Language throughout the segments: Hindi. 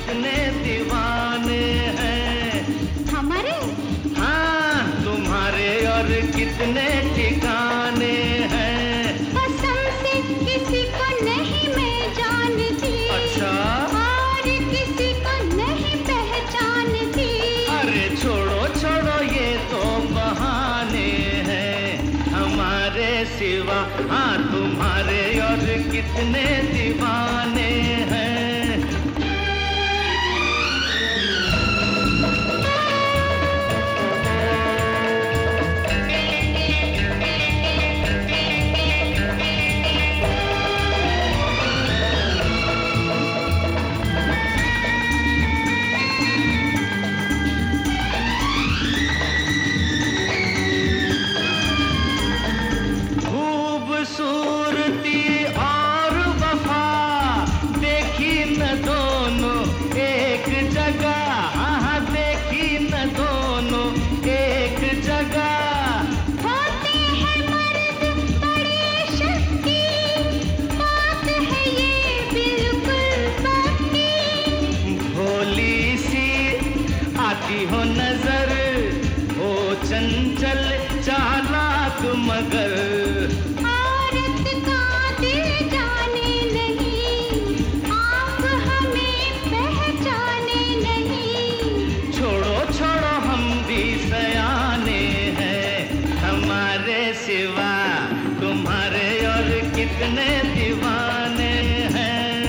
कितने दीवाने हैं हमारे। हाँ तुम्हारे और कितने ठिकाने हैं। कसम से किसी को नहीं मैं जानती। अच्छा और किसी को नहीं पहचानती। अरे छोड़ो छोड़ो ये तो बहाने हैं हमारे सिवा। हाँ तुम्हारे और कितने दीवाने हैं। खूबसूरती और वफा देखी न दोनों एक जगह। हाँ देखी न दोनों एक जगह। होते हैं मर्द बड़े शक्ति, बात है ये बिल्कुल पक्की। भोली सी आती हो नजर, हो चंचल चालाक मगर। औरत का दिल जाने नहीं, आप हमें पहचाने नहीं। छोड़ो छोड़ो हम भी सयाने हैं हमारे सिवा तुम्हारे और कितने दीवाने हैं।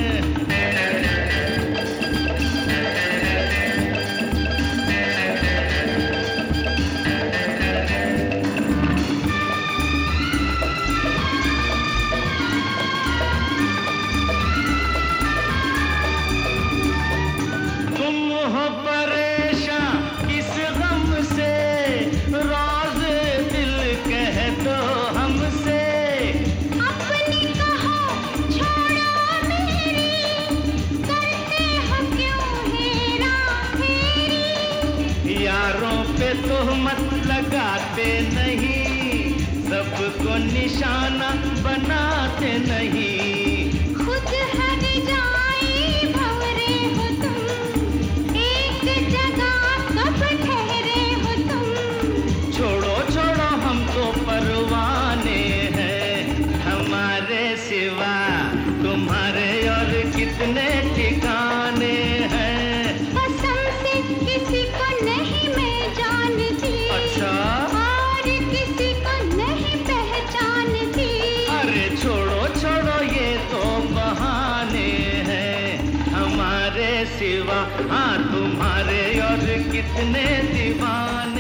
परेशान किस गम से राज दिल कह दो हमसे। अपनी कहो छोड़ो मेरी, करते हो क्यों हेरा फेरी। यारों पे तोहमत लगाते नहीं, सबको निशाना बनाते नहीं। खुद हर जाई भंवरे हो तुम, एक जगह कब ठहरे हो तुम। छोड़ो छोड़ो हम तो परवाने हैं हमारे सिवा तुम्हारे और कितने ठिकाने हैं। कसम से किसी को नहीं मैं जानती। अच्छा और किसी को नहीं पहचानती। अरे छोड़ो छोड़ो ये तो बहाने हैं हमारे सिवा। हाँ तुम्हारे और कितने दीवाने